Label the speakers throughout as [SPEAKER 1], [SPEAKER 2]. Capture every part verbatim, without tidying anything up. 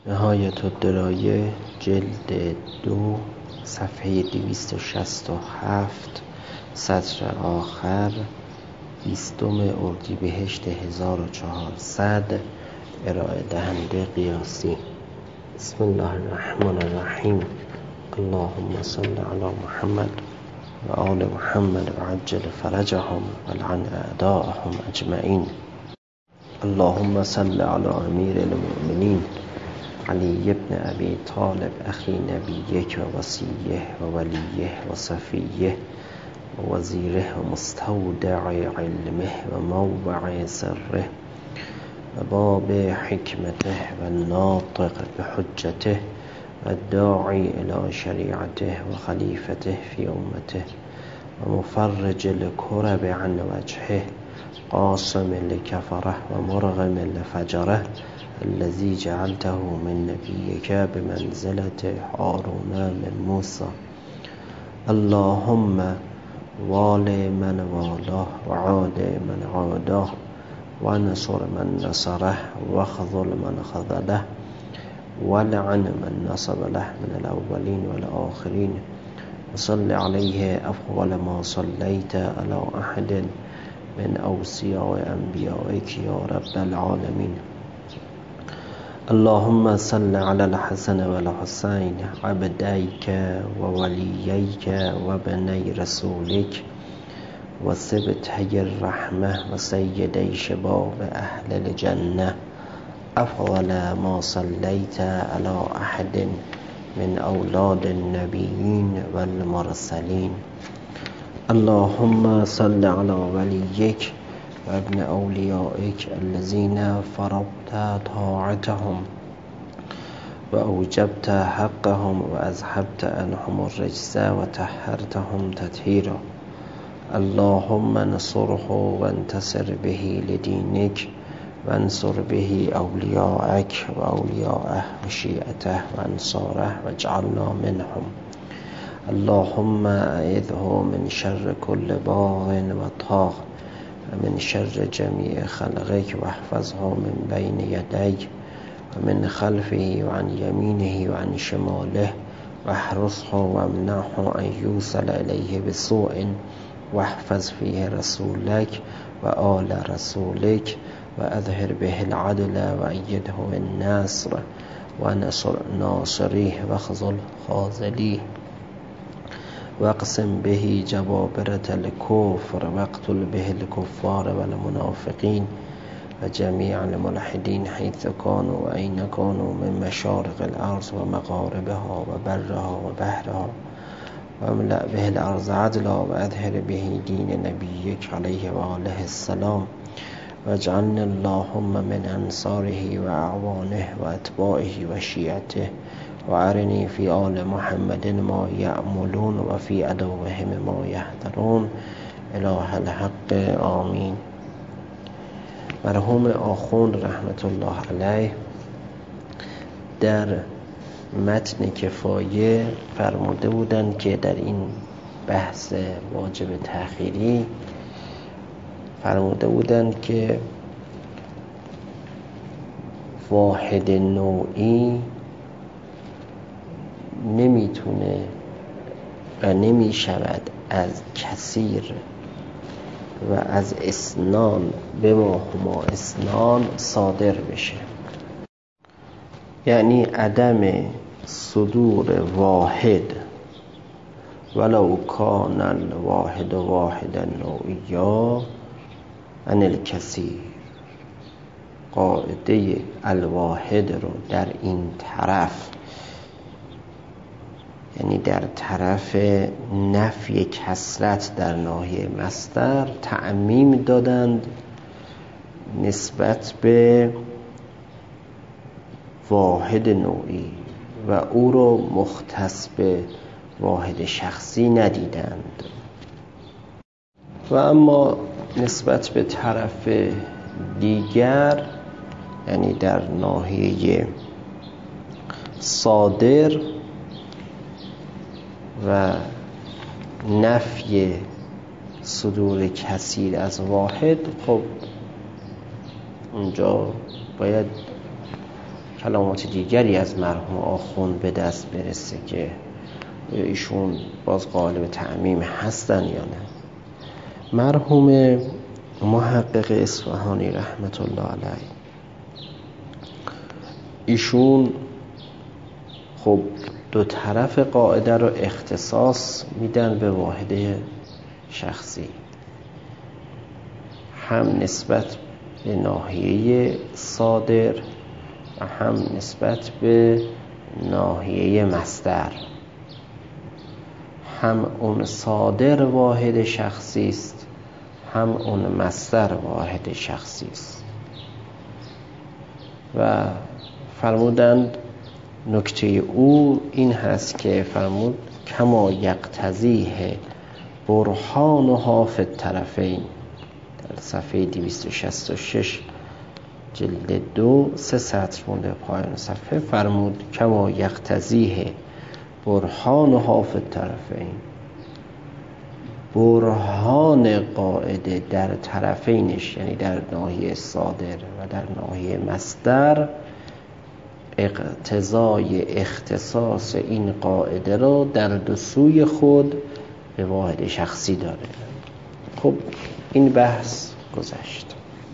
[SPEAKER 1] نهایت الدرایه جلد دو صفحه دویست و شصت و هفت سطر آخر بیستم اردیبهشت هزار و چهارصد ارائه دهنده قیاسی. بسم الله الرحمن الرحیم. اللهم صل علی محمد و آل محمد و عجل فرجهم و لعن اعداءهم اجمعین. اللهم صل علی امیر المؤمنین علی ابن ابی طالب اخی نبیک و وصیه و ولیه و صفیه و وزیره و مستودع علمه و موضع سره و باب حکمته و ناطق بحجته و داعی الی شریعته و خلیفته فی امته و مفرج الکرب عن وجهه قاسم لکفره و مرغم لفجره الذي جعلته من نبيك بمنزلة هارون من موسى. اللهم وال من والاه وعاد من عاداه ونصر من نصره وخذل من خذله ولعن من نصب له من الأولين والآخرين وصل عليه أفضل ما صليت على أحد من أوصياء أنبيائك يا رب العالمين. اللهم صل على الحسن والحسين عبديك وولييك وبني رسولك وسبتي الرحمة وسيدي شباب أهل الجنة أفضل ما صليت على أحد من أولاد النبيين والمرسلين. اللهم صل على وليك وابن أوليائك الذين فرضت طاعتهم وأوجبت حقهم وأذهبت عنهم الرجس وطهرتهم تطهيرا. اللهم انصره وانتصر به لدينك وانصر به أولياءك وأولياءه وشيعته وأنصاره واجعلنا منهم. اللهم أعذه من شر كل باغ وطاغ ومن شر جميع خلقك واحفظه من بين يديك ومن خلفه وعن يمينه وعن شماله واحرسه وامنعه أن يوصل إليه بسوء واحفظ فيه رسولك وآل رسولك وأظهر به العدل وأيده بالنصر ونصر ناصريه واخذل خاذليه واقسم به جبابرة الكفر واقتل به الكفار والمنافقين وجميع الملحدين حيث كانوا وأين كانوا من مشارق الأرض ومغاربها وبرها وبحرها واملأ به الأرض عدلا وأظهر به دين نبيك عليه وآله السلام واجعلنا اللهم من أنصاره وأعوانه وأتباعه وشيعته وأرني في آل محمد ما يأملون وفي عدوهم ما يحذرون إله الحق آمین. مرحوم آخوند رحمت الله علیه در متن کفایه فرموده بودند که در این بحث واجب تأخیری فرموده بودند که واحد نوعی نمیتونه و نمیشود از کثیر و از اثنان به ما هما اثنان صادر بشه، یعنی عدم صدور واحد ولو کان الواحد واحد نوعیا عن الکثیر. قاعده الواحد رو در این طرف، یعنی در طرف نفی کثرت در ناحیه مصدر تعمیم دادند نسبت به واحد نوعی و او رو مختص به واحد شخصی ندیدند و اما نسبت به طرف دیگر، یعنی در ناحیه صادر و نفی صدور کثیر از واحد، خب اونجا باید کلمات دیگری از مرحوم آخوند به دست برسه که ایشون باز قائل تعمیم هستن یا نه. مرحوم محقق اصفهانی رحمت الله علیه ایشون خب دو طرف قاعده رو اختصاص میدن به واحد شخصی، هم نسبت به ناحیه صادر و هم نسبت به ناحیه مصدر. هم اون صادر واحد شخصی است، هم اون مصدر واحد شخصی است. و فرمودند نکته او این هست که فرمود کما یقتضیه برهانها فی الطرفین، در صفحه دویست و شصت و شش جلد دو سه سطر مونده پایان صفحه، فرمود کما یقتضیه برهانها فی الطرفین، برهان قاعده در طرفینش یعنی در ناحیه صادر و در ناحیه مصدر اقتضای اختصاص این قاعده را در دو سوی خود به واحد شخصی داره. خب این بحث گذشت.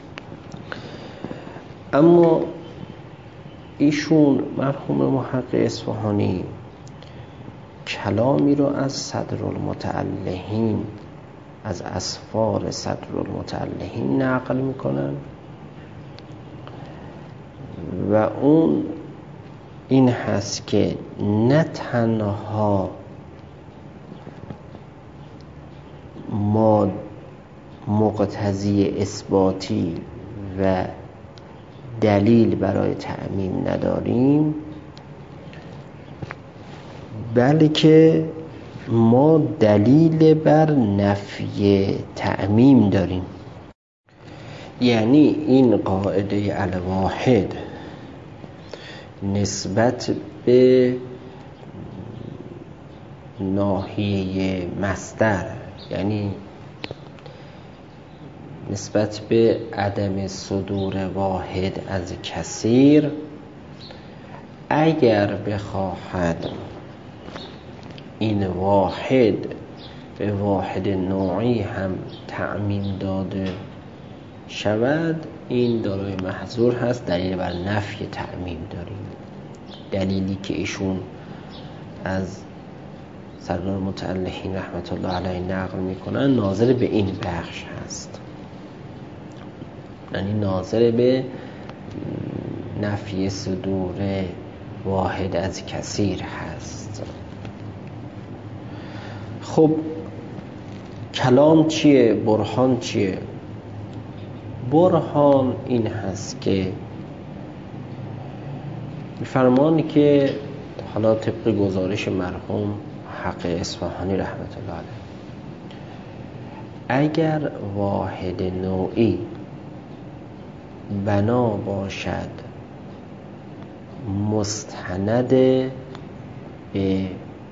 [SPEAKER 1] اما ایشون مرحوم محقق اصفهانی کلامی رو از صدرالمتعلحین، از اسفار صدرالمتعلحین نقل میکنن و اون این هست که نه تنها ما مقتضی اثباتی و دلیل برای تعمیم نداریم، بلکه ما دلیل بر نفی تعمیم داریم. یعنی این قاعده الواحد نسبت به ناحیه مصدر، یعنی نسبت به عدم صدور واحد از کثیر، اگر بخواهد این واحد به واحد نوعی هم تعمیم داده شود، این دارای محظور هست، دلیل بر نفی تعمیم داریم. دلیلی که ایشون از سردار متعلحین رحمت الله علیه نقل میکنن ناظر به این بخش هست، یعنی ناظر به نفی صدور واحد از کثیر هست. خب کلام چیه؟ برهان چیه؟ برهان این هست که فرمانی که حالا طبق گزارش مرحوم حق اصفهانی رحمت الله علیه، اگر واحد نوعی بنا باشد مستند به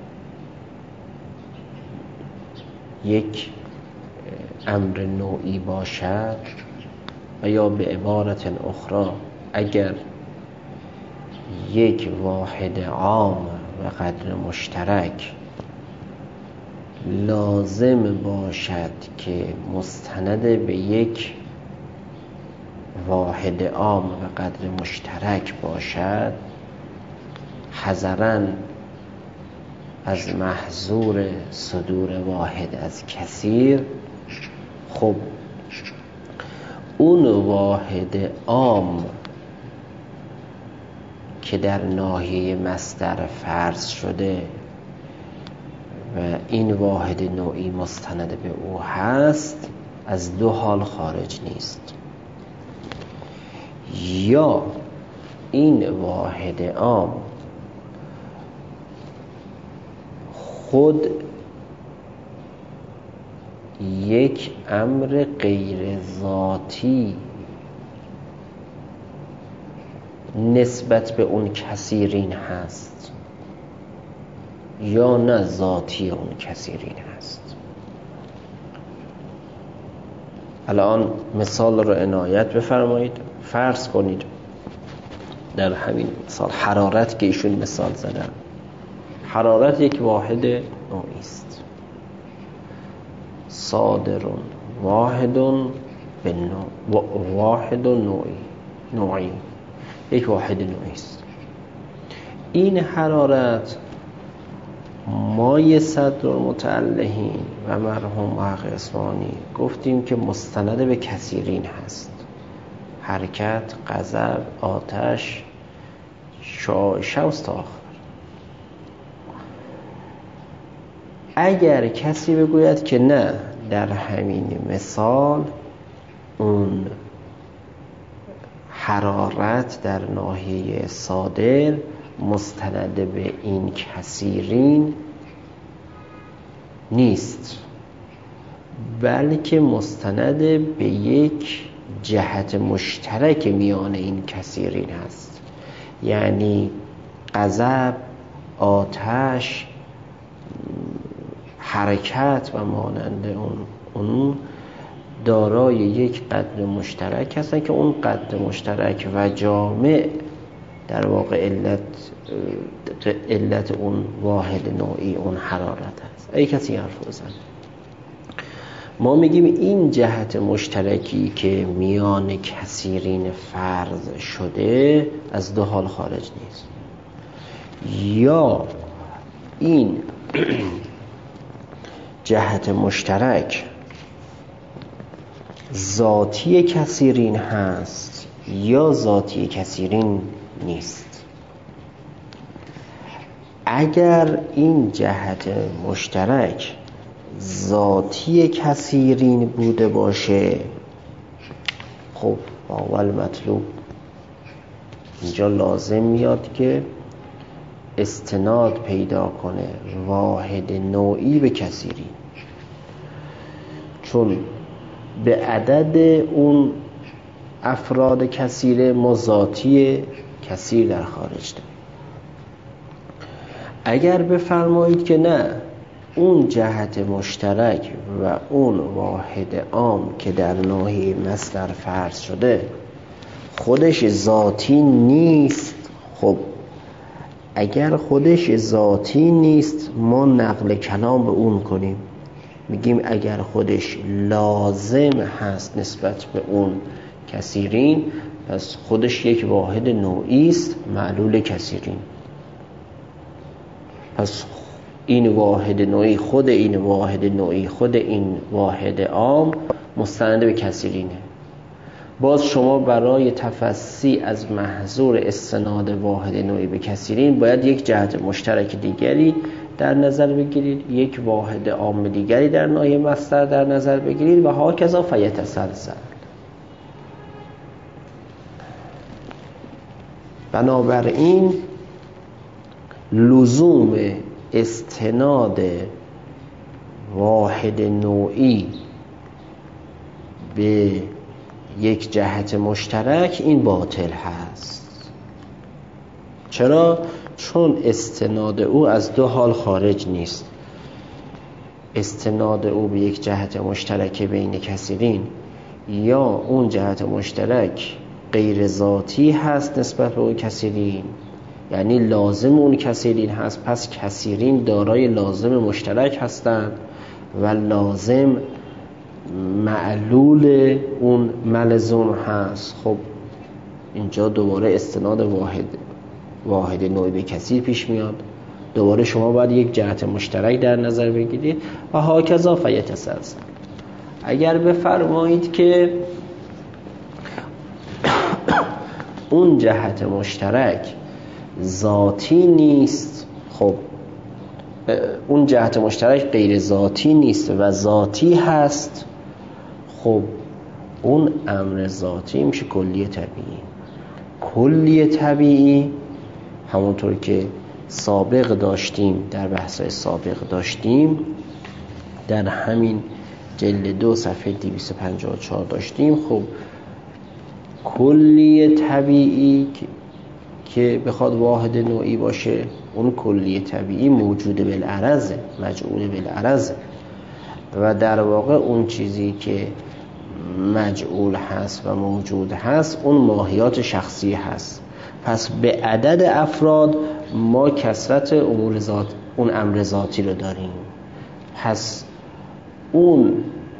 [SPEAKER 1] یک امر نوعی باشد، و یا به عبارت اخرى اگر یک واحد عام و قدر مشترک لازم باشد که مستند به یک واحد عام و قدر مشترک باشد، حذراً از محظور صدور واحد از کثیر، خب اون واحد عام که در ناحیه مصدر فرض شده و این واحد نوعی مستند به او هست، از دو حال خارج نیست. یا این واحد عام خود یک امر غیر ذاتی نسبت به اون کثیرین هست، یا نه ذاتی اون کثیرین هست. الان مثال رو عنایت بفرمایید. فرض کنید در همین مثال حرارت که ایشون مثال زدن، حرارت یک واحد نوعی است. صادرون واحدون به نوع، واحد نوعی، نوعی یک واحد نوعی است. این حرارت مای صدر المتعلهین و مرحوم حق اصفهانی گفتیم که مستند به کثیرین هست: حرکت، غضب، آتش، شوست تا آخر. اگر کسی بگوید که نه، در همین مثال اون حرارت در ناحیه صادر مستند به این کثیرین نیست، بلکه مستند به یک جهت مشترک میان این کثیرین هست. یعنی غضب، آتش، حرکت و مانند اون اون دارای یک قدر مشترک هستن که اون قدر مشترک و جامع در واقع علت علت اون واحد نوعی اون حرارت هست. ای کسی حرف بزن، ما میگیم این جهت مشترکی که میان کثیرین فرض شده از دو حال خارج نیست. یا این جهت مشترک ذاتی کثیرین هست یا ذاتی کثیرین نیست. اگر این جهت مشترک ذاتی کثیرین بوده باشه، خب اول مطلوب اینجا لازم میاد که استناد پیدا کنه واحد نوعی به کثیرین، چون به عدد اون افراد کثیره ما ذاتی کثیر در خارج داریم. اگر بفرمایید که نه، اون جهت مشترک و اون واحد عام که در ناحیه مصدر فرض شده خودش ذاتی نیست، خب اگر خودش ذاتی نیست ما نقل کلام به اون کنیم، میگیم اگر خودش لازم هست نسبت به اون کثیرین، پس خودش یک واحد نوعی است معلول کثیرین. پس این واحد نوعی، خود این واحد نوعی، خود این واحد عام مستند به کثیرینه. باز شما برای تفصیل از محظور استناد واحد نوعی به کثیرین باید یک جهت مشترک دیگری در نظر بگیرید، یک واحد عام دیگری در ناحیه مصدر در نظر بگیرید و هاکذا فیتسلسل. بنابراین لزوم استناد واحد نوعی به یک جهت مشترک این باطل هست. چرا؟ چون استناد او از دو حال خارج نیست. استناد او به یک جهت مشترک بین کثیرین، یا اون جهت مشترک غیر ذاتی هست نسبت به اون کثیرین، یعنی لازم اون کثیرین هست، پس کثیرین دارای لازم مشترک هستند و لازم معلول اون ملزوم هست. خب اینجا دوباره استناد واحد واحد نوعی به کثیر پیش میاد، دوباره شما باید یک جهت مشترک در نظر بگیرید و هاکذا فیتسلسل. اگر بفرمایید که اون جهت مشترک ذاتی نیست، خب اون جهت مشترک غیر ذاتی نیست و ذاتی هست، خب اون امر ذاتی میشه کلی طبیعی. کلی طبیعی همونطور که سابق داشتیم، در بحث‌های سابق داشتیم، در همین جلد دو صفحه دویست و پنجاه و چهار داشتیم. خب کلی طبیعی که بخواد واحد نوعی باشه، اون کلی طبیعی موجود بالعرض، مجعول بالعرض، و در واقع اون چیزی که مجعول هست و موجود هست اون ماهیات شخصی هست پس به عدد افراد ما کثرت امور ذات اون امر ذاتی رو داریم. پس اون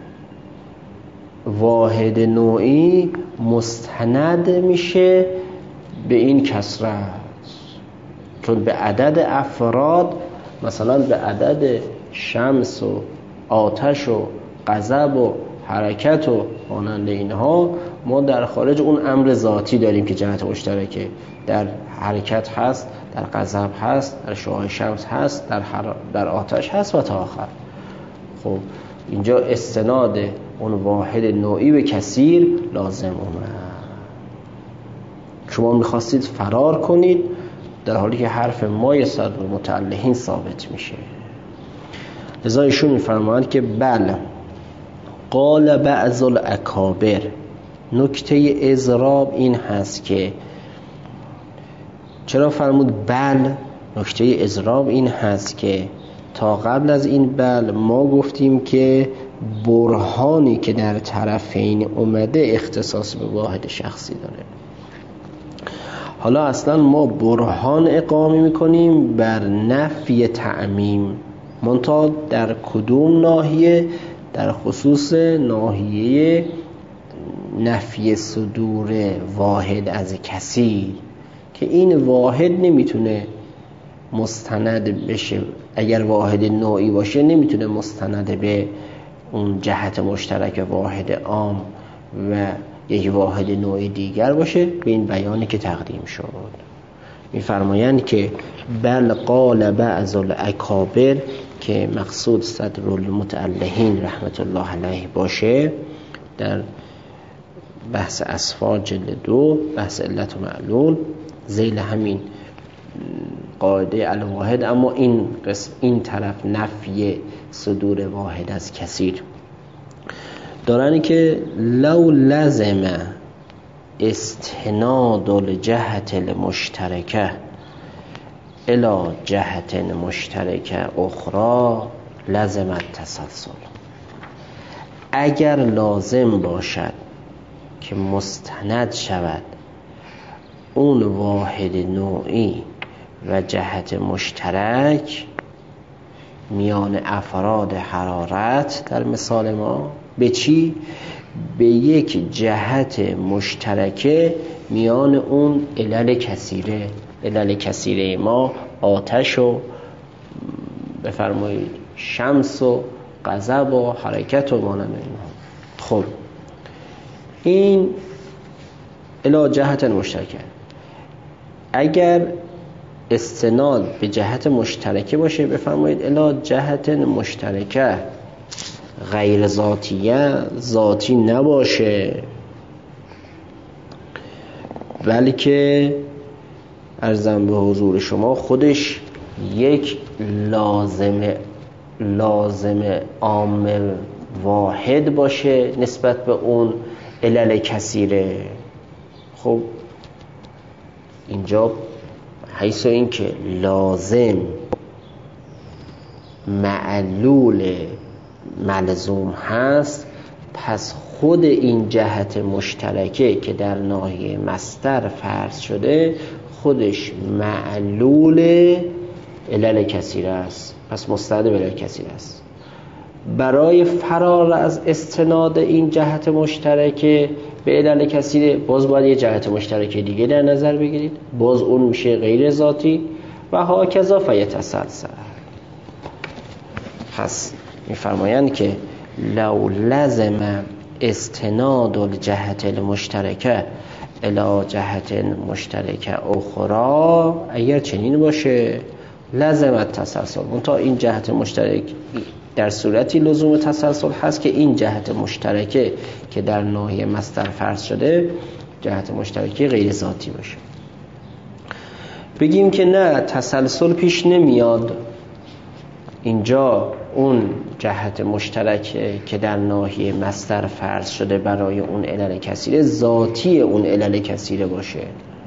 [SPEAKER 1] واحد نوعی مستند میشه به این کثرت، چون به عدد افراد مثلا به عدد شمس و آتش و غضب و حرکت و مانند اینها ما در خارج اون امر ذاتی داریم که جهت مشترکه، در حرکت هست، در غضب هست، در شعاع شمس هست، در, حر... در آتش هست و تا آخر. خب اینجا استناد اون واحد نوعی به کثیر لازم اومد. شما میخواستید فرار کنید در حالی که حرف مای صدر متعلهین ثابت میشه. لذا ایشون میفرمایند که بله قال بعض الاکابر، نکته اضراب این هست که چرا فرمود بل؟ نکته اضراب این هست که تا قبل از این بل ما گفتیم که برهانی که در طرفین اومده اختصاص به واحد شخصی داره. حالا اصلا ما برهان اقامه میکنیم بر نفی تعمیم، منتها در کدوم ناحیه؟ در خصوص ناحیه نفی صدور واحد از کثیر، که این واحد نمیتونه مستند بشه، اگر واحد نوعی باشه نمیتونه مستند به اون جهت مشترک واحد عام و یک واحد نوعی دیگر باشه. به این بیانی که تقدیم شد میفرمایند که بل قال بعض الاکابر، که مقصود صدر المتعلهین رحمت الله علیه باشه، در بحث اسفار جلد دو بحث علت و معلول ذیل همین قاعده الواحد، اما این قسم این طرف نفی صدور واحد از کثیر دارن که لو لزم استناد الجهت المشترکه الى جهت مشترکه اخرى لزم التسلسل. اگر لازم باشد که مستند شود اون واحد نوعی و جهت مشترک میان افراد حرارت، در مثال ما به چی؟ به یک جهت مشترکه میان اون علل کثیره. علل کثیره ما آتش و بفرمایید شمس و غضب و حرکت و مانند اینها. خب این الی جهت مشترکه، اگر استناد به جهت مشترکه باشه بفرمایید الی جهت مشترکه غیر ذاتیه، ذاتی نباشه، بلکه عرضم به حضور شما خودش یک لازم لازم عام واحد باشه نسبت به اون علل کثیره. خب اینجا حیث این که لازم معلول ملزوم هست، پس خود این جهت مشترکه که در ناحیه مصدر فرض شده خودش معلول علل کثیره است، پس مستند به علل کثیره است. برای فرار از استناد این جهت مشترکه به علل کثیره باز باید یه جهت مشترکه دیگه در نظر بگیرید، باز اون میشه غیر ذاتی و هاکذا فیتسلسل. پس میفرمایند که لو لزم استناد الجهت المشترکه الی جهت مشترکه اخرى، اگر چنین باشه لازم التسلسل، منتها این جهت مشترک در صورتی لزوم تسلسل هست که این جهت مشترکه که در ناحیه مصدر فرض شده جهت مشترکه غیر ذاتی باشه. بگیم که نه تسلسل پیش نمیاد، اینجا اون جهت مشترکه که در ناحیه مصدر فرض شده برای اون علل کثیره ذاتی اون علل کثیره باشه.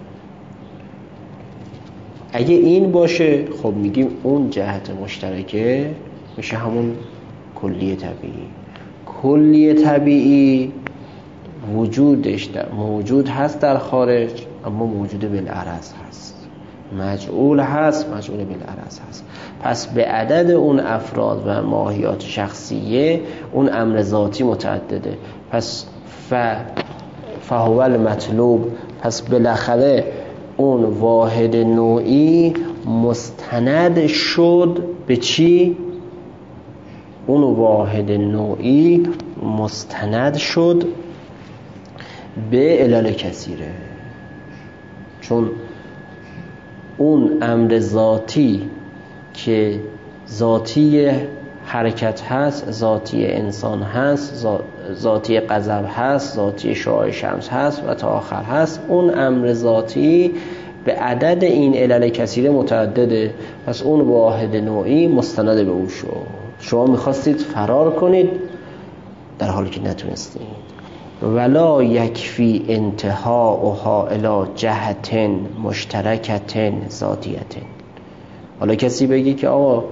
[SPEAKER 1] اگه این باشه خب میگیم اون جهت مشترکه میشه همون کلیه طبیعی. کلیه طبیعی وجودش در موجود هست در خارج، اما موجود بالعرض هست، مجعول هست، مجعول بالعرض هست. پس به عدد اون افراد و ماهیات شخصیه اون امر ذاتی متعدده. پس ف فهو المطلوب، پس بالاخره اون واحد نوعی مستند شد به چی؟ اون واحد نوعی مستند شد به علل کثیره، چون اون امر ذاتی که ذاتی حرکت هست، ذاتی انسان هست، ذاتی غضب هست، ذاتی شعاع شمس هست و تا آخر هست، اون امر ذاتی به عدد این علل کثیره متعدده. پس اون واحد نوعی مستند به او شد. شما میخواستید فرار کنید در حالی که نتونستید. ولا یکفی انتهاؤها الی جهت مشترکت ذاتیت. حالا کسی بگی که آقا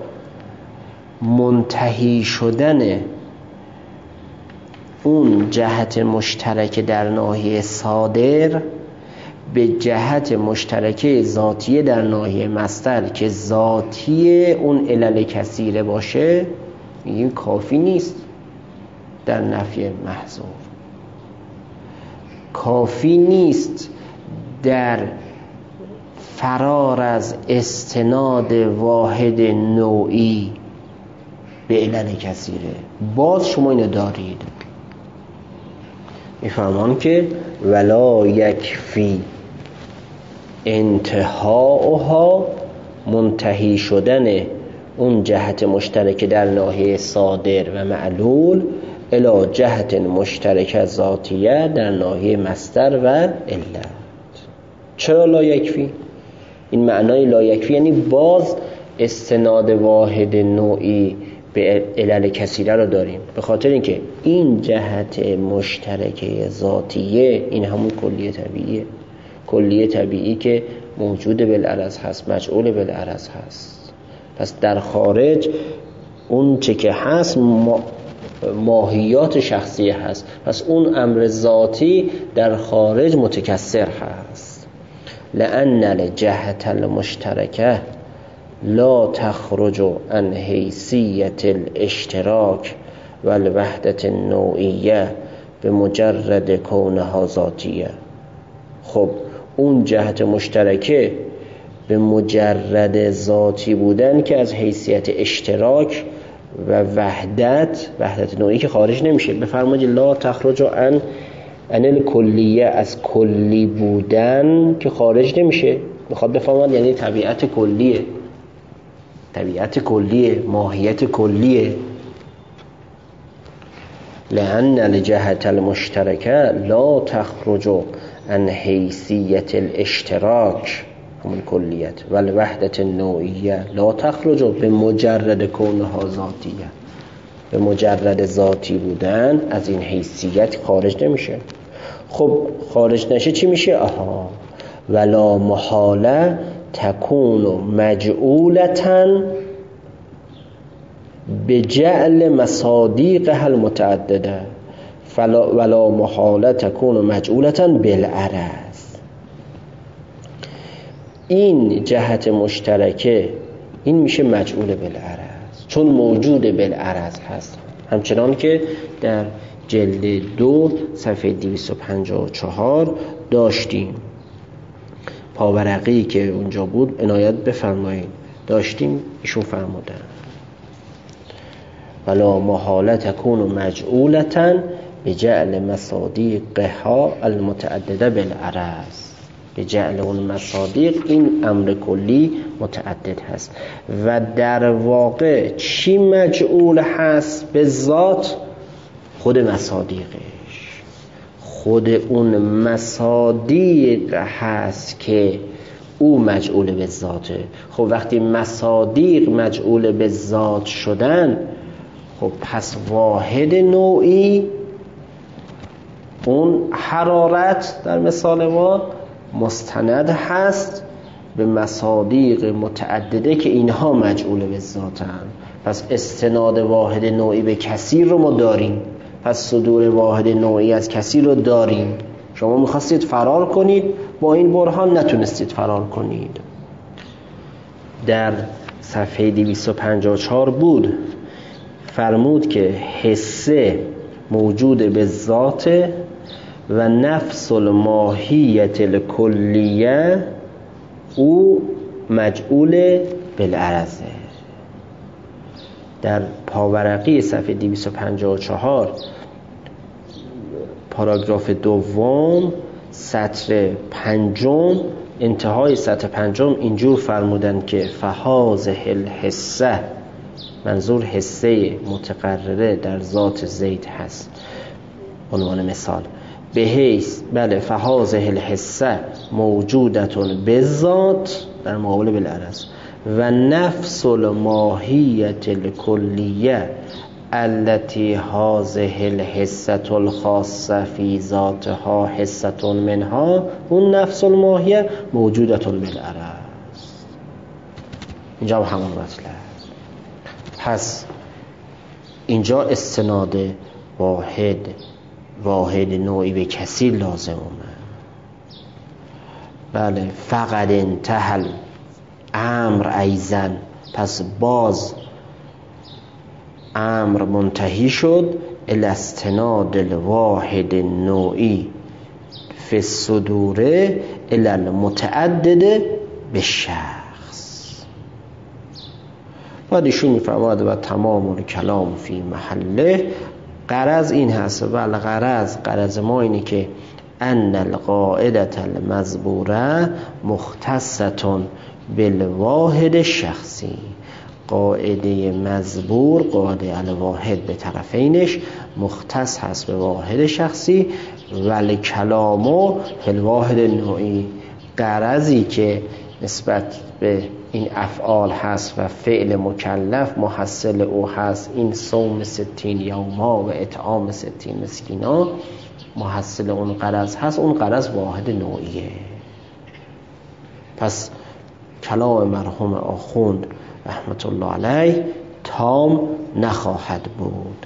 [SPEAKER 1] منتهی شدن اون جهت مشترک در ناحیه صادر به جهت مشترک ذاتیه در ناحیه مصدر که ذاتی اون علل کثیره باشه، این کافی نیست در نفی محذور، کافی نیست در فرار از استناد واحد نوعی به علل کثیره. باز شما اینو دارید، میفهمان که ولا یکفی انتهاؤها، منتهی شدن اون جهت مشترک در ناحیه صادر و معلول الی جهت مشترک ذاتیه در ناحیه مصدر و علت. چرا لا یکفی؟ این معنای لا یکفی یعنی باز استناد واحد نوعی به علل کثیره رو داریم، به خاطر اینکه این جهت مشترک ذاتیه این همون کلیه طبیعیه، کلیه طبیعی که موجود بالعرض هست، مجعول بالعرض هست. پس در خارج اون چه که هست ما ماهیات شخصیه هست، پس اون امر ذاتی در خارج متکثر هست. لأن الجهت المشترکه لا تخرج عن حیثیت الاشتراک و الوحدت النوعیه به مجرد کونها ذاتیه. خب اون جهت مشترکه به مجرد ذاتی بودن که از حیثیت اشتراک و وحدت، وحدت نوعی که خارج نمیشه. بفرمایید لا تخرج عن عن الکلیه، از کلی بودن که خارج نمیشه. میخواد بفهمید یعنی طبیعت کلیه، طبیعت کلیه، ماهیت کلیه. لأن الجهت المشترکه لا تخرج عن حیثیت الاشتراک همون کلیت و الوحدت النوعیه لا تخرج به مجرد کونها ذاتیه، به مجرد ذاتی بودن از این حیثیت خارج نمیشه. خب خارج نشه چی میشه؟ آها ولا محاله تکون مجعولتن به جعل مصادیقها المتعدده ولا محاله تکون مجعولتن بالعرض. این جهت مشترکه این میشه مجعول بالعرض چون موجود بالعرض هست، همچنان که در جلد دو صفحه دویست و پنجاه و چهار داشتیم. پاورقی که اونجا بود عنایت بفرمایید، داشتیم ایشون فرمودن ولا محاله تکون مجعولتن به جعل مصادیقها المتعدده بالعرض. به جعل اون مصادیق این امر کلی متعدد هست و در واقع چی مجعول هست به ذات؟ خود مصادیقش، خود اون مصادیق هست که او مجعول به ذاته. خب وقتی مصادیق مجعول به ذات شدن، خب پس واحد نوعی اون حرارت در مثال ما مستند هست به مصادیق متعدده که اینها مجعول به ذاتن. پس استناد واحد نوعی به کثیر رو ما داریم، پس صدور واحد نوعی از کثیر رو داریم. شما میخواستید فرار کنید، با این برهان نتونستید فرار کنید. در صفحه دویست و پنجاه و چهار بود فرمود که حسه موجود به ذات و نفس الماهیت الکلیه او مجعول بالعرضه. در پاورقی صفحه دویست و پنجاه و چهار پاراگراف دوم سطر پنجم انتهای سطر پنجم اینجور فرمودن که فهازه الحسه، منظور حسه متقرره در ذات زید هست. عنوان مثال به حیث بله فهازه الحسه موجودتون به ذات در مقابل بالعرض و نفس الماهیت الکلیه التي هذه الحسة الخاصة في ذاتها حسة منها اون نفس الماهیه موجودة بالعرض. اینجا هم همون مطلب. پس اینجا استناد واحد واحد نوعی به کثیر لازم اومد. بله فقط انتهل امر ایزن، پس باز امر منتهی شد الاستناد الواحد نوعی فی الصدوره الی المتعدد به شخص. بعد ایشون میفرماد و تمام کلام فی محله. غرض این هست و الغرض غرض ما اینه که ان القاعدة المذبوره مختصة بالواحد شخصی. قاعده مذبور، قاعده الواحد به طرفینش مختص هست به واحد شخصی ولی کلامو فی الواحد نوعی. غرضی که نسبت به این افعال هست و فعل مکلف محصل او هست، این صوم ستین یوما و اطعام ستین مسکینا محصل اون غرض هست، اون غرض واحد نوعیه. پس کلام مرحوم آخوند رحمت الله علیه تام نخواهد بود.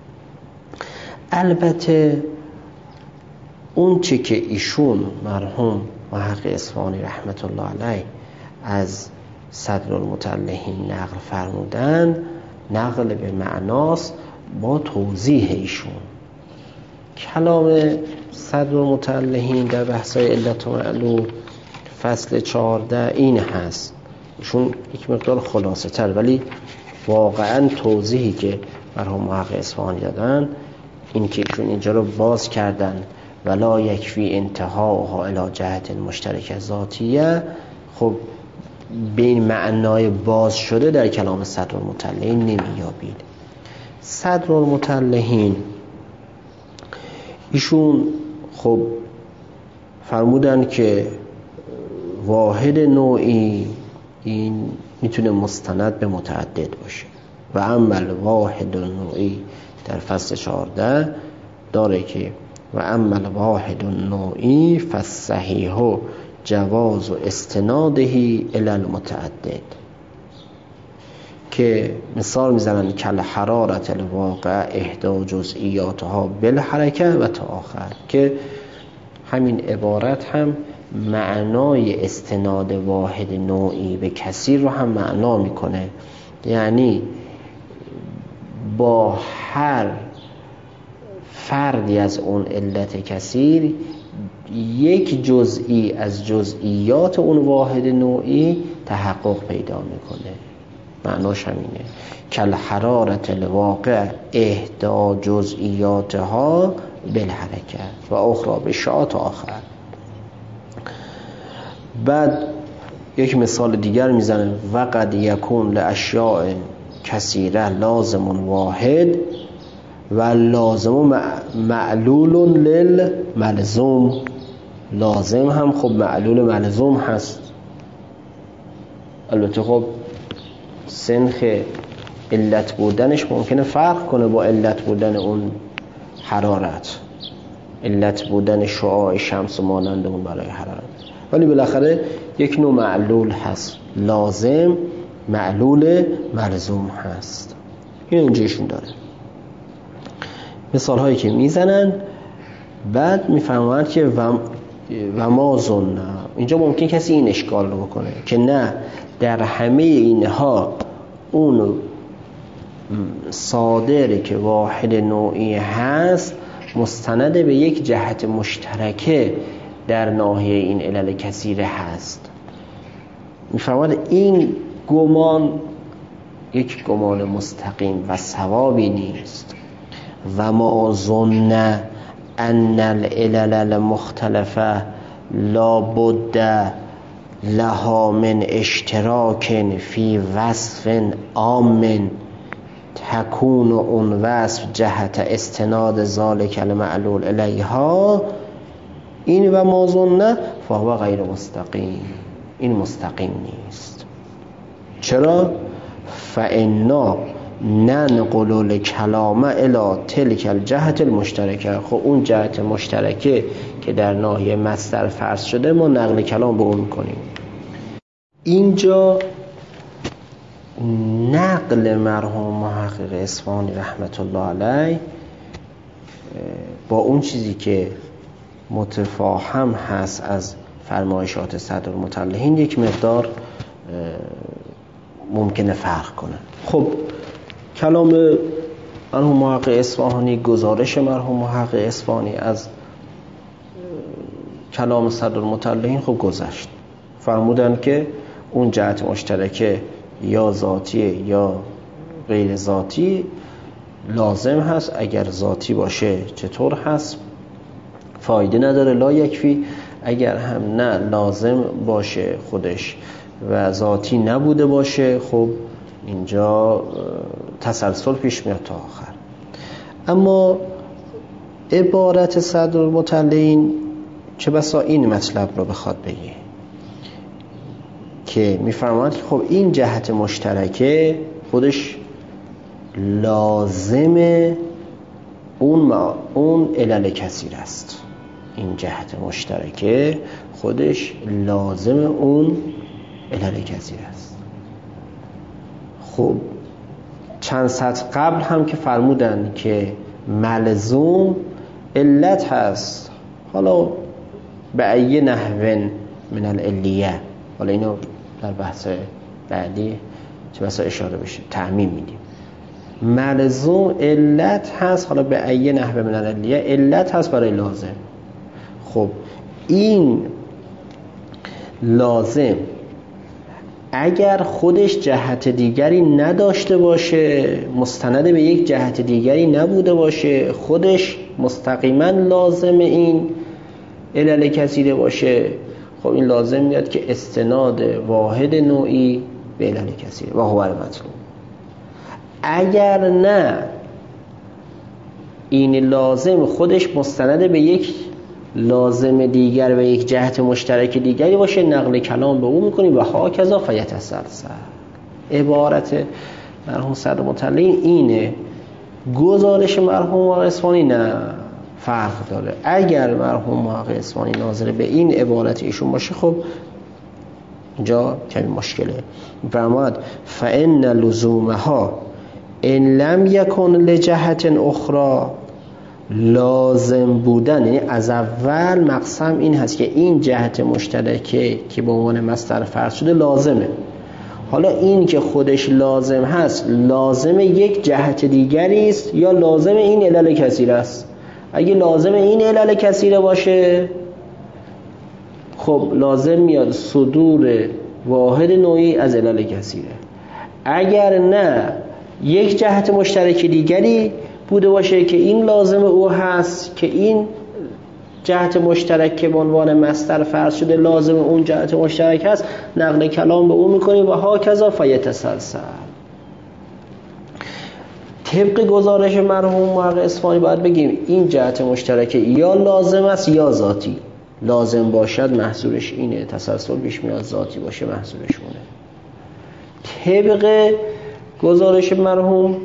[SPEAKER 1] البته اون چی که ایشون مرحوم محقق اصفهانی رحمت الله علیه از صدر المتلهین نقل فرمودن نقل به معناست با توضیح ایشون. کلام صدر المتلهین در بحثای علت و معلول فصل چهارده این هست، ایشون یک مقدار خلاصه تر، ولی واقعا توضیحی که مرحوم محقق اصفهانی دادن این که ایشون اینجا رو باز کردن ولا یکفی انتهاها الی جهت مشترک ذاتیه، خب به این معنای باز شده در کلام صدر المتلهین نمیابید. صدر المتلهین ایشون خب فرمودن که واحد نوعی این میتونه مستند به متعدد باشه و عمل واحد نوعی در فصل چهارده داره که و عمل واحد نوعی فصحیح جواز و استنادهی الی المتعدد، که مثال میزنن کل حرارت الواقع احدا جزئیاتها بالحرکه و تا آخر، که همین عبارت هم معنای استناد واحد نوعی به کثیر رو هم معنا میکنه. یعنی با هر فردی از اون علت کثیر یک جزئی از جزئیات اون واحد نوعی تحقق پیدا میکنه. معناش همینه کل حرارت الواقع احدا جزئیاتها بالحرکه و اخرى بشات آخر. بعد یک مثال دیگر میزنه و قد یکون لاشیاء کثیره لازم واحد و لازم معلول للملزوم. لازم هم خب معلول ملزوم هست. البته خب سنخ علت بودنش ممکنه فرق کنه با علت بودن اون حرارت، علت بودن شعاع شمس و مانند اون برای حرارت، ولی بالاخره یک نوع معلول هست. لازم معلول ملزوم هست. این اینجاشون داره مثال هایی که میزنن. بعد میفهمند که و و ما ظن، اینجا ممکن کسی این اشکال رو بکنه که نه، در همه اینها اون صادری که واحد نوعی هست مستند به یک جهت مشترکه در ناحیه این علل کثیره هست. میفرماد این گمان یک گمان مستقیم و صوابی نیست. و ما ظن ان العلل المختلفه لا بد لها من اشتراک فی وصف عام تکون اون وصف جهت استناد ذالک المعلول الیها، این و ما ظن فهو غیر مستقیم، این مستقیم نیست. چرا؟ فانا ننقل الکلام الی تلک الجهت المشترکه. خب اون جهت مشترکه که در ناحیه مصدر فرض شده ما نقل کلام به اون میکنیم. اینجا نقل مرحوم محقق اصفهانی رحمت الله علیه با اون چیزی که متفاهم هست از فرمایشات صدرالمطلعین یک مقدار ممکنه فرق کنه. خب کلام مرحوم محقق اصفهانی، گزارش مرحوم محقق اصفهانی از کلام صدرالمطلعین خب گذشت، فرمودن که اون جهت مشترکه یا ذاتیه یا غیر ذاتی لازم هست. اگر ذاتی باشه چطور هست؟ فایده نداره، لا یکفی. اگر هم نه لازم باشه خودش و ذاتی نبوده باشه، خب اینجا تسلسل پیش میاد تا آخر. اما عبارت صدرالمطلعین چه بسا این مطلب رو بخواد بگه که میفرماید خب این جهت مشترکه خودش لازم اون ما اون علل کثیر است. این جهت مشترکه خودش لازم اون علل کثیر است. خب چند سطر قبل هم که فرمودن که ملزوم علت هست، حالا به ای نحو من العلیه، حالا اینو در بحث بعدی چه بسا اشاره بشه تعمیم میدیم. ملزوم علت هست، حالا به ای نحو من العلیه علت هست برای لازم. خب این لازم اگر خودش جهت دیگری نداشته باشه، مستند به یک جهت دیگری نبوده باشه، خودش مستقیما لازم این علل کثیره باشه، خب این لازم میاد که استناد واحد نوعی به علل کثیره و هو المطلوب. اگر نه این لازم خودش مستند به یک لازم دیگر و یک جهت مشترک دیگری باشه، نقل کلام به اون میکنیم و ها کذا فیتسلسل. عبارت مرحوم صدرالمطلعین اینه. گزارش مرحوم محقق اصفهانی نه، فرق داره. اگر مرحوم محقق اصفهانی ناظر به این عبارت ایشون باشه، خب اینجا کمی مشکله. فرماد فان لزومها ان لم یکن لجهت اخرى، لازم بودن یعنی از اول مقسم این هست که این جهت مشترکه که به عنوان مصدر فرض شده لازمه. حالا این که خودش لازم هست لازم یک جهت دیگری است یا لازم این علل کثیره است؟ اگه لازم این علل کثیره باشه، خب لازم میاد صدور واحد نوعی از علل کثیره. اگر نه یک جهت مشترک دیگری بوده باشه که این لازم او هست، که این جهت مشترک که به عنوان مصدر فرض شده لازم اون جهت مشترک هست، نقل کلام به اون میکنیم و ها کذا فیتسلسل. طبق گزارش مرحوم محقق اصفهانی باید بگیم این جهت مشترک یا لازم است یا ذاتی. لازم باشد محصولش اینه، تسلسل پیش میاد، ذاتی باشه محصولش اونه. طبق گزارش مرحوم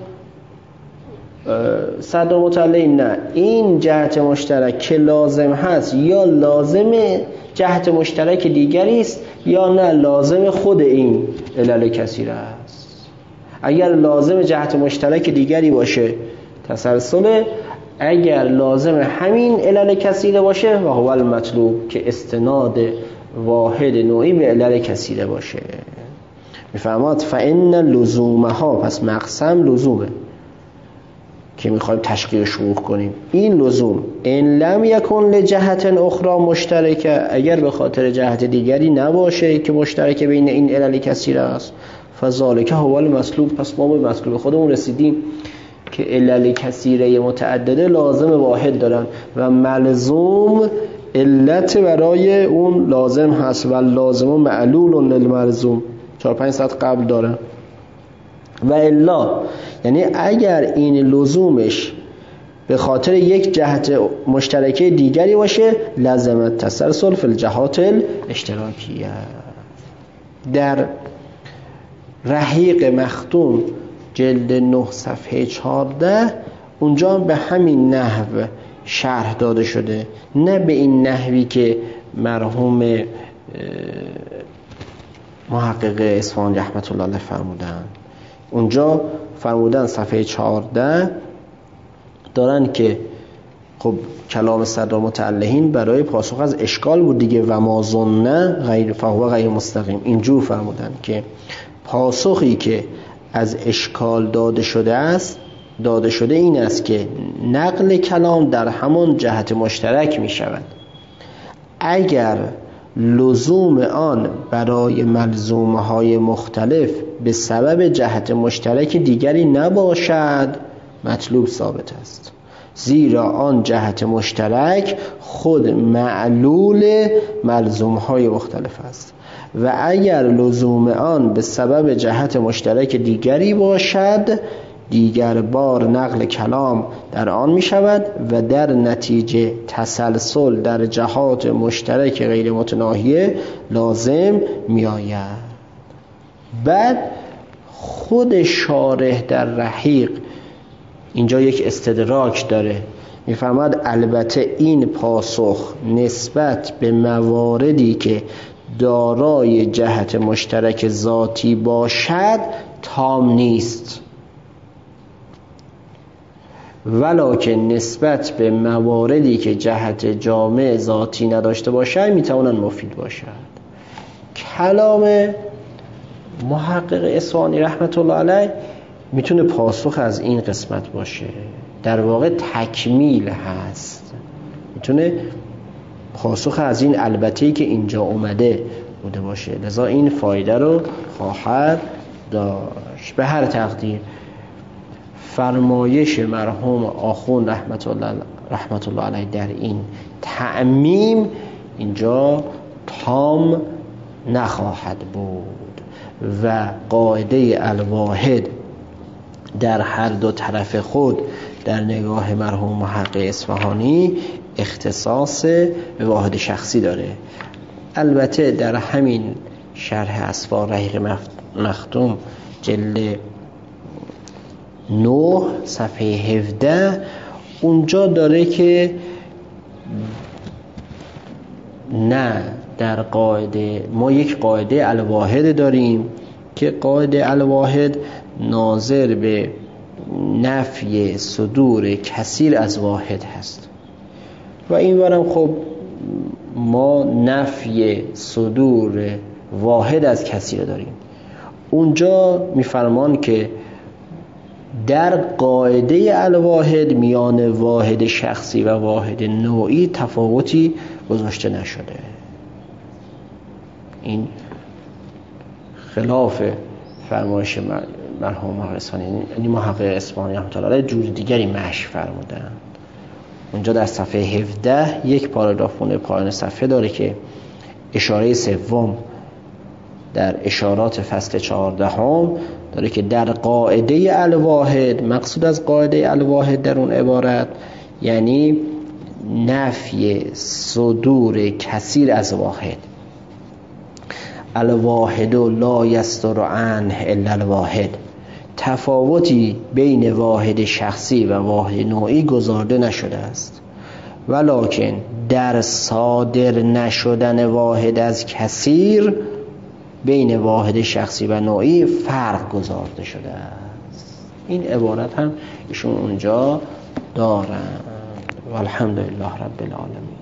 [SPEAKER 1] صدرالمطلعین نه، این جهت مشترک که لازم هست یا لازم جهت مشترک دیگری است یا نه لازم خود این علل کثیره است. اگر لازم جهت مشترک دیگری باشه تسلسل، اگر لازم همین علل کثیره باشه و هو المطلوب، که استناد واحد نوعی به علل کثیره باشه. میفهماد فإن لزومها، پس مقسم لزومه که میخوایم تشقیق شروع کنیم. این لزوم ان لم یکن لجهت اخرى مشترکه، اگر به خاطر جهت دیگری نباشه که مشترک بین این علل کثیره است، فذلک هو المطلوب، پس ما به مطلوب خودمون رسیدیم که علل کثیره متعدده لازم واحد دارن و ملزوم علت برای اون لازم هست و لازم و معلول للملزوم، چهار پنج ساعت قبل داره. و الا، یعنی اگر این لزومش به خاطر یک جهت مشترکه دیگری باشه، لازم تسلسل فی الجهات الاشتراکیه. در رحیق مختوم جلد نه صفحه چهارده اونجا به همین نحو شرح داده شده، نه به این نحوی که مرحوم محقق اصفهانی رحمت الله علیه فرمودن. اونجا فرمودن صفحه چهارده دارن که خب کلام صدر متعلهین برای پاسخ از اشکال بود دیگه، و ما ظن غیر فهو غیر مستقیم. اینجور فرمودن که پاسخی که از اشکال داده شده است داده شده این است که نقل کلام در همان جهت مشترک می شود. اگر لزوم آن برای ملزومهای مختلف به سبب جهت مشترک دیگری نباشد، مطلوب ثابت است، زیرا آن جهت مشترک خود معلول ملزومهای مختلف است. و اگر لزوم آن به سبب جهت مشترک دیگری باشد، دیگر بار نقل کلام در آن می شود و در نتیجه تسلسل در جهات مشترک غیر متناهیه لازم می آید. بعد خود شارح در رحیق اینجا یک استدراک داره، می فرماد البته این پاسخ نسبت به مواردی که دارای جهت مشترک ذاتی باشد تام نیست، ولکن نسبت به مواردی که جهت جامع ذاتی نداشته باشد میتوانند مفید باشد. کلام محقق اصفهانی رحمت الله علیه میتونه پاسخ از این قسمت باشه، در واقع تکمیل هست، میتونه پاسخ از این البته‌ای که اینجا اومده بوده باشه، لذا این فایده رو خواهد داشت. به هر تقدیر فرمایش مرحوم آخوند رحمت الله رحمت الله علیه در این تعمیم اینجا تام نخواهد بود و قاعده الواحد در هر دو طرف خود در نگاه مرحوم محقق اصفهانی اختصاص به واحد شخصی داره. البته در همین شرح اسفار رحیق مختوم جلد نه صفحه هفده اونجا داره که نه، در قاعده ما یک قاعده الواحد داریم که قاعده الواحد ناظر به نفی صدور کثیر از واحد هست و این ورم خب ما نفی صدور واحد از کثیر داریم. اونجا میفرمان که در قاعده الواحد میان واحد شخصی و واحد نوعی تفاوتی گذاشته نشده. این خلاف فرمایش مرحوم محقق اصفهانی، یعنی محقق اصفهانی رحمت الله علیه جور دیگری مشی فرمودن. اونجا در صفحه هفده یک پاراگراف پایان صفحه داره که اشاره سوم در اشارات فصل چهاردهم داره که در قاعده الواحد، مقصود از قاعده الواحد در اون عبارت یعنی نفی صدور کثیر از واحد. الواحد لا یصدر عنه الا الواحد، تفاوتی بین واحد شخصی و واحد نوعی گذارده نشده است، ولکن در صادر نشدن واحد از کثیر بین واحد شخصی و نوعی فرق گذارده شده است. این عبارت هم ایشون اونجا دارن. والحمد لله رب العالمین.